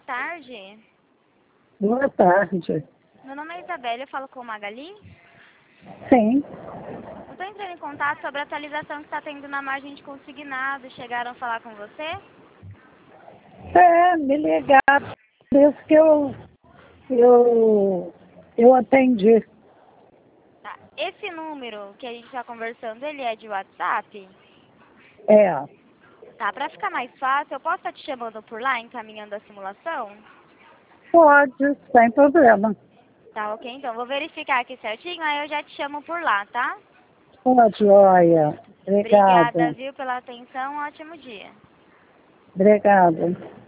tarde. Boa tarde. Meu nome é Isabela, eu falo com o Magali. Sim. Eu estou entrando em contato sobre a atualização que está tendo na margem de consignado. Chegaram a falar com você? Me ligaram, por isso que eu atendi. Tá. Esse número que a gente está conversando, ele é de WhatsApp? É, Tá, para ficar mais fácil, eu posso estar te chamando por lá, encaminhando a simulação? pode, sem problema. Tá, ok, então. Vou verificar aqui certinho, aí eu já te chamo por lá, tá? Pode, olha. Obrigada, Obrigada. viu, pela atenção. Um ótimo dia. Obrigada.